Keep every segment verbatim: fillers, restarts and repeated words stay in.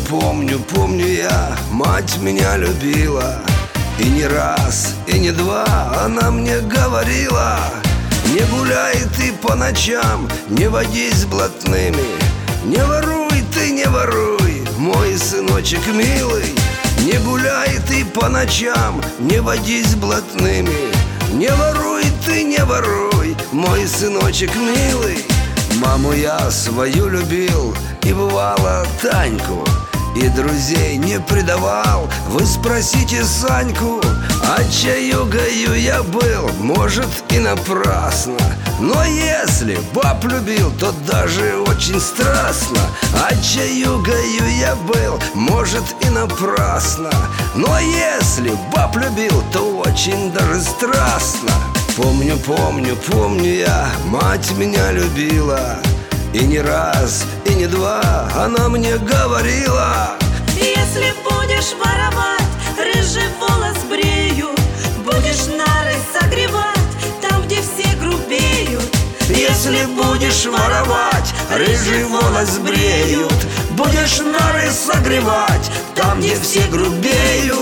помню, помню я, мать меня любила. И не раз, и не два она мне говорила: не гуляй ты по ночам, не водись с блатными. Не воруй ты, не воруй, мой сыночек милый. Не гуляй ты по ночам, не водись с блатными. Не воруй ты, не воруй, мой сыночек милый. Маму я свою любил, и бывало Таньку, и друзей не предавал. Вы спросите Саньку, а чаю-гаю я был, может, и напрасно. Но если баб любил, то даже очень страстно. А чаю-гаю я был, может, и напрасно. Но если баб любил, то очень даже страстно. Помню, помню, помню я, мать меня любила. И не раз, и не два она мне говорила: если будешь воровать, рыжий волос бреют, будешь нары согревать там, где все грубеют. Если будешь воровать, рыжий волос бреют, будешь нары согревать там, где все грубеют.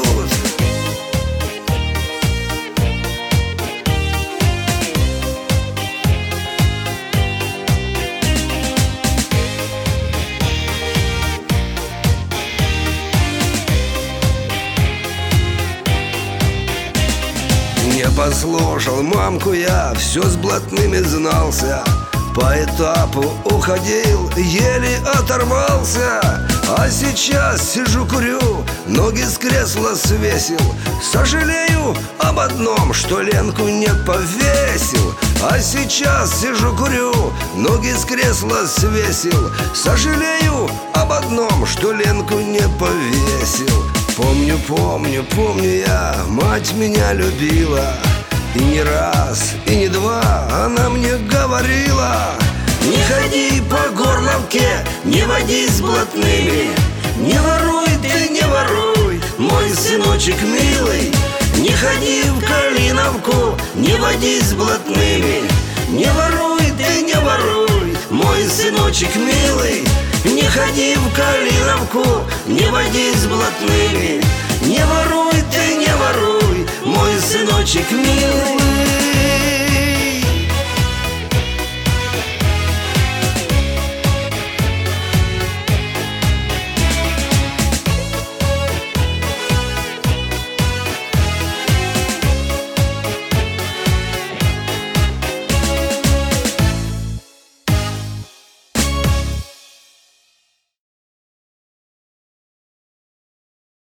Не послушал мамку я, все с блатными знался. По этапу уходил, еле оторвался. А сейчас сижу, курю, ноги с кресла свесил. Сожалею об одном, что Ленку не повесил. А сейчас сижу, курю, ноги с кресла свесил. Сожалею об одном, что Ленку не повесил. Помню, помню, помню я, мать меня любила. И не раз, и не два она мне говорила: не ходи по горловке, не водись с блатными. Не воруй ты, не воруй, мой сыночек милый. Не ходи в Калиновку, не водись с блатными. Не воруй ты, не воруй, мой сыночек милый. Не ходи в Калиновку, не водись с блатными. Не воруй ты, не воруй, мой сыночек милый.